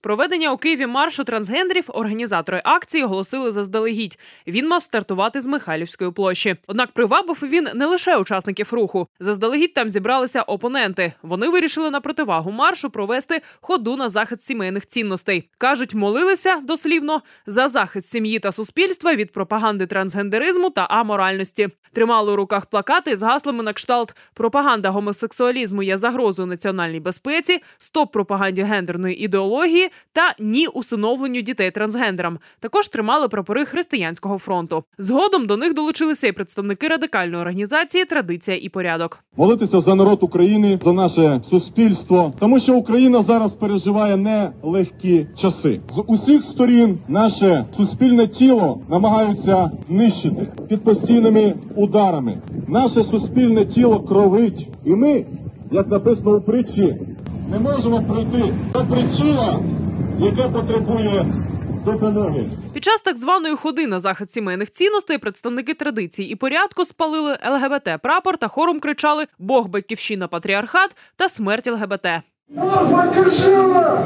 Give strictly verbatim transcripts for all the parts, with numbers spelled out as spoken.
Проведення у Києві маршу трансгендерів організатори акції оголосили заздалегідь. Він мав стартувати з Михайлівської площі. Однак привабив він не лише учасників руху. Заздалегідь там зібралися опоненти. Вони вирішили на противагу маршу провести ходу на захист сімейних цінностей. Кажуть, молилися, дослівно, за захист сім'ї та суспільства від пропаганди трансгендеризму та аморальності. Тримали у руках плакати з гаслами на кшталт «Пропаганда гомосексуалізму є загрозою національній безпеці», «Стоп пропаганді гендерної ідеології» та «Ні усиновленню дітей трансгендерам». Також тримали прапори Християнського фронту. Згодом до них долучилися і представники радикальної організації «Традиція і порядок». Молитися за народ України, за наше суспільство, тому що Україна зараз переживає нелегкі часи. З усіх сторін наше суспільне тіло намагаються нищити під постійними ударами. Наше суспільне тіло кровить. І ми, як написано у притчі, не можемо пройти до причина, яка потребує допомоги. Під час так званої ходи на захист сімейних цінностей представники традиції і порядку спалили ел ге бе те-прапор та хором кричали «Бог, батьківщина, патріархат» та «Смерть ел ге бе те». Бог, батьківщина!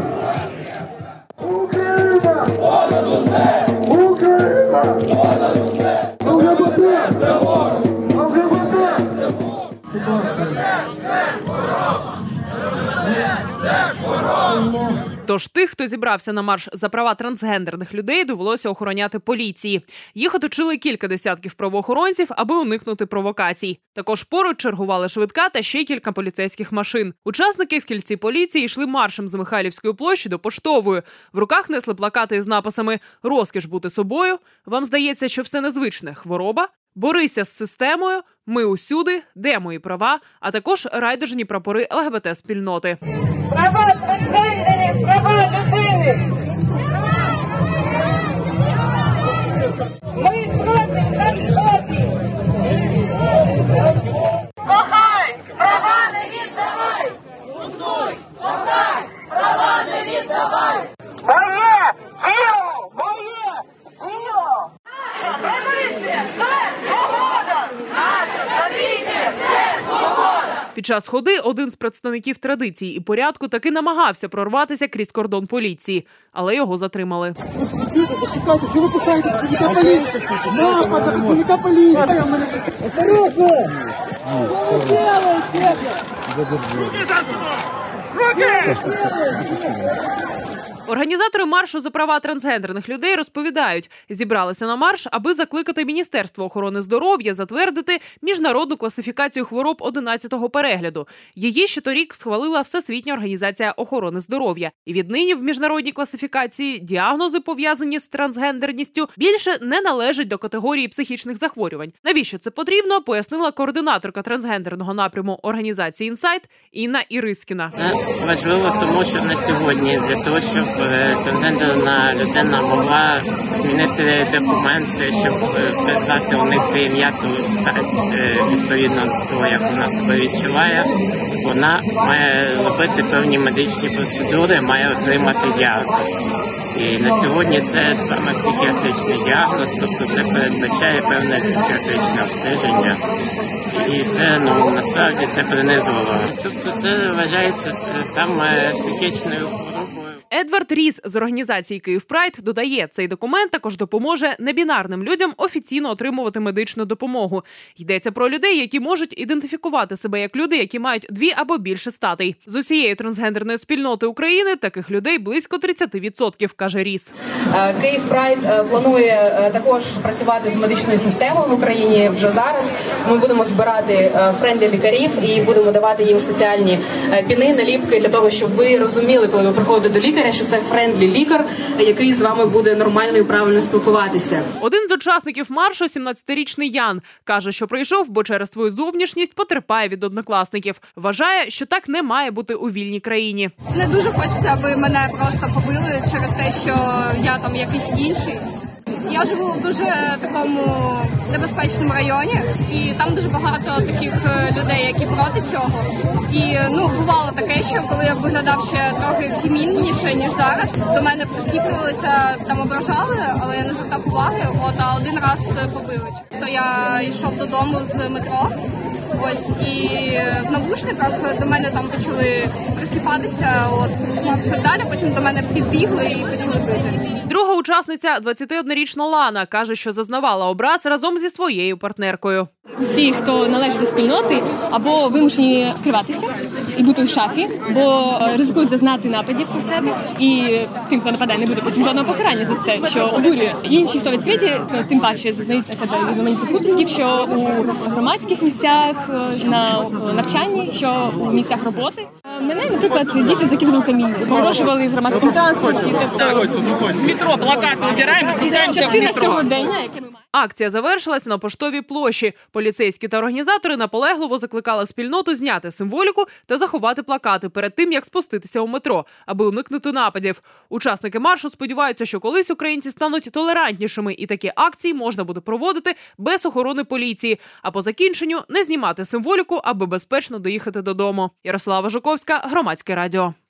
Україна! Понад усе! Україна! Понад усе! ел ге бе те! Це ворог! ел ге бе те! Це ворог! ел ге бе те! Це ворог! ел ге бе те! Це ворог! Тож тих, хто зібрався на марш за права трансгендерних людей, довелося охороняти поліції. Їх оточили кілька десятків правоохоронців, аби уникнути провокацій. Також поруч чергували швидка та ще кілька поліцейських машин. Учасники в кільці поліції йшли маршем з Михайлівської площі до Поштової. В руках несли плакати із написами «Розкіш бути собою», «Вам здається, що все незвичне, хвороба», «Борися з системою», «Ми усюди», «Де мої права», а також райдужні прапори ел ге бе те-спільноти. Права трансгендерів, права людини! Ми проти трансфобії! Кохай! Права не віддавай! Бунтуй! Кохай! Права не віддавай! Моє! Тіло! Моє! Тіло! Традиція – це свобода! Наша традиція – це свобода! Під час ходи один з представників традиції і порядку таки намагався прорватися крізь кордон поліції, але його затримали. Що ви пихаєте працівника поліції? Напад на працівника поліції! Осторожно! Організатори маршу за права трансгендерних людей розповідають, зібралися на марш, аби закликати Міністерство охорони здоров'я затвердити міжнародну класифікацію хвороб одинадцятого перегляду. Її ще торік схвалила Всесвітня організація охорони здоров'я. І віднині в міжнародній класифікації діагнози, пов'язані з трансгендерністю, більше не належать до категорії психічних захворювань. Навіщо це потрібно, пояснила координаторка трансгендерного напряму організації «Інсайт» Інна Ірискіна. Це важливо, тому що на сьогодні для того, щоб трансгендерна людина могла змінити документи, щоб передати у них ім'я, відповідно до того, як вона себе відчуває, вона має робити певні медичні процедури, має отримати діагноз. І на сьогодні це саме психіатричний діагноз, тобто це передбачає певне психіатричне обстеження. І це, ну, насправді, це принизливо. Тобто це вважається саме психічною хворобою. Едвард Ріс з організації «Київпрайд» додає, цей документ також допоможе небінарним людям офіційно отримувати медичну допомогу. Йдеться про людей, які можуть ідентифікувати себе як люди, які мають дві або більше статей. З усієї трансгендерної спільноти України таких людей близько тридцять відсотків, каже Ріс. «Київпрайд» планує також працювати з медичною системою в Україні вже зараз. Ми будемо збирати френдлі лікарів і будемо давати їм спеціальні піни, наліпки для того, щоб ви розуміли, коли ви приходите до лікаря, що це френдлі лікар, який з вами буде нормально і правильно спілкуватися. Один з учасників маршу, сімнадцятирічний Ян, каже, що прийшов, бо через свою зовнішність потерпає від однокласників. Вважає, що так не має бути у вільній країні. Не дуже хочеться, аби мене просто побили через те, що я там якийсь інший. Я живу в дуже такому небезпечному районі, і там дуже багато таких людей, які проти цього. І ну бувало таке, що коли я виглядав ще трохи фемінніше, ніж зараз, до мене прискіпувалися, там ображали, але я не звертав уваги. От а один раз побили. То я йшов додому з метро, Ось, і в навушниках до мене там почали прискіпатися, от, що далі, потім до мене підбігли і почали бити. Друга учасниця, двадцятиоднорічна Лана, каже, що зазнавала образ разом зі своєю партнеркою. Всі, хто належить до спільноти, або вимушені скриватися і бути у шафі, бо ризикують зазнати нападів на себе, і тим, хто нападає, не буде потім жодного покарання за це, що обурює. Інші, хто відкриті, тим паче зазнають на себе різноманітних утисків, що у громадських місцях, на навчанні, що у місцях роботи. Мене, наприклад, діти закинули каміння, погрожували в громадському транспорті. Тобто Метро, плакати обираємо, це частина сьогодення, яке ми маємо. Акція завершилась на Поштовій площі. Поліцейські та організатори наполегливо закликали спільноту зняти символіку та заховати плакати перед тим, як спуститися у метро, аби уникнути нападів. Учасники маршу сподіваються, що колись українці стануть толерантнішими і такі акції можна буде проводити без охорони поліції, а по закінченню не знімати символіку, аби безпечно доїхати додому. Ярослава Жуковська, Громадське радіо.